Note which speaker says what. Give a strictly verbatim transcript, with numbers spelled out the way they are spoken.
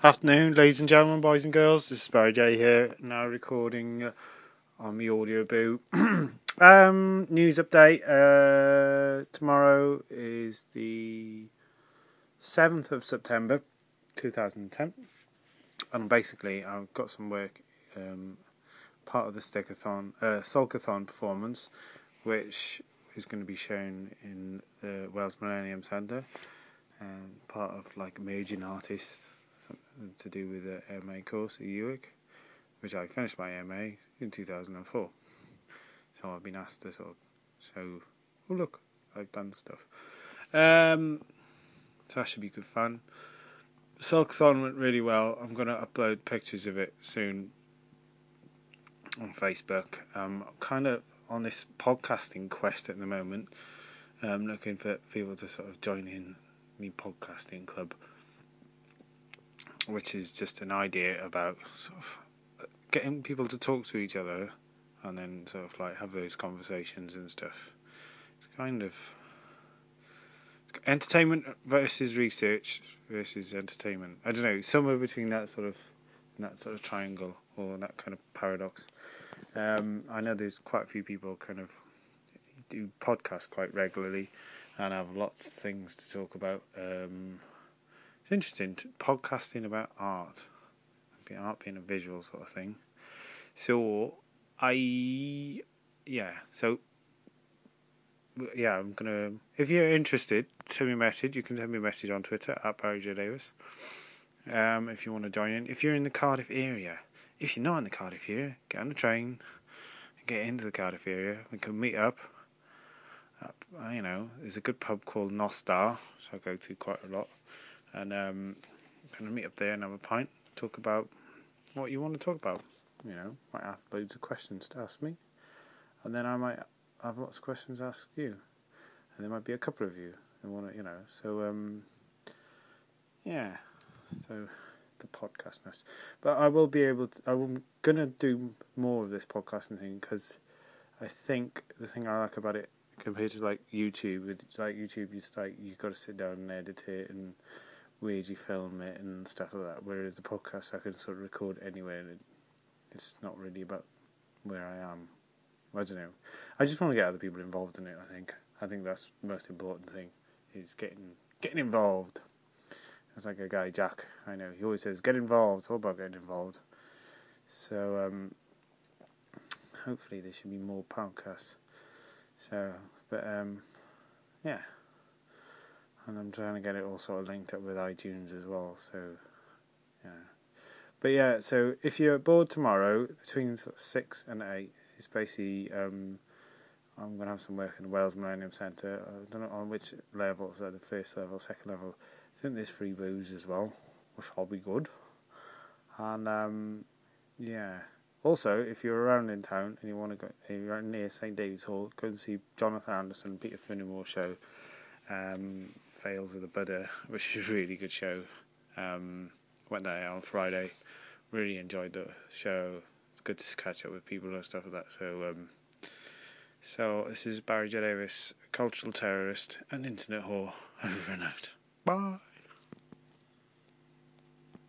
Speaker 1: Afternoon, ladies and gentlemen, boys and girls. This is Barry J here, now recording uh, on the Audio Boo. um, news update. Uh, tomorrow is the seventh of September, two thousand ten, and basically I've got some work. Um, part of the Stickathon, uh, Sulkathon performance, which is going to be shown in the Wales Millennium Centre, and part of like emerging artists. Something to do with the M A course at U W I C, which I finished my M A in two thousand four. So I've been asked to sort of show, oh look, I've done stuff. Um, so that should be good fun. Sulkathon went really well. I'm going to upload pictures of it soon on Facebook. Um, I'm kind of on this podcasting quest at the moment. I'm looking for people to sort of join in me podcasting club, which is just an idea about sort of getting people to talk to each other and then sort of like have those conversations and stuff. It's kind of entertainment versus research versus entertainment. I don't know, somewhere between that sort of that sort of triangle or that kind of paradox. Um, I know there's quite a few people kind of do podcasts quite regularly and have lots of things to talk about. Um, it's interesting, podcasting about art. Art being a visual sort of thing. So, I, yeah, so, yeah, I'm going to, if you're interested, send me a message. You can send me a message on Twitter, at Barry J Davis, um, if you want to join in. If you're in the Cardiff area, if you're not in the Cardiff area, get on the train, get into the Cardiff area, we can meet up. up you know, there's a good pub called Nostar, which I go to quite a lot, and um, kind of meet up there and have a pint, talk about what you want to talk about. You know, might have loads of questions to ask me, and then I might have lots of questions to ask you, and there might be a couple of you who want to, you know. So, um, yeah. So the podcastness, but I will be able to. I'm gonna do more of this podcasting thing because I think the thing I like about it compared to like YouTube, with like YouTube, you just like you've got to sit down and edit it and weirdly film it and stuff like that. Whereas the podcast, I can sort of record anywhere and it, it's not really about where I am. I don't know. I just want to get other people involved in it. I think. I think that's the most important thing. Is getting getting involved. It's like a guy, Jack. I know. He always says, "Get involved." It's all about getting involved. So um, hopefully there should be more podcasts. So, but um, yeah. And I'm trying to get it all sort of linked up with iTunes as well. So yeah. But yeah, so if you're bored tomorrow, between sort of six and eight, it's basically, um, I'm going to have some work in the Wales Millennium Centre. I don't know on which level, so the first level, second level. I think there's free booze as well, which will be good. And, um, yeah. Also, if you're around in town and you want to go, if you're near St David's Hall, go and see Jonathan Anderson, Peter Fenimore show, um, Fails of the Buddha, which is a really good show. Um, went there on Friday. Really enjoyed the show. It's good to catch up with people and stuff like that. So, um, so this is Barry J Davis, cultural terrorist and internet whore. Over and out. Bye.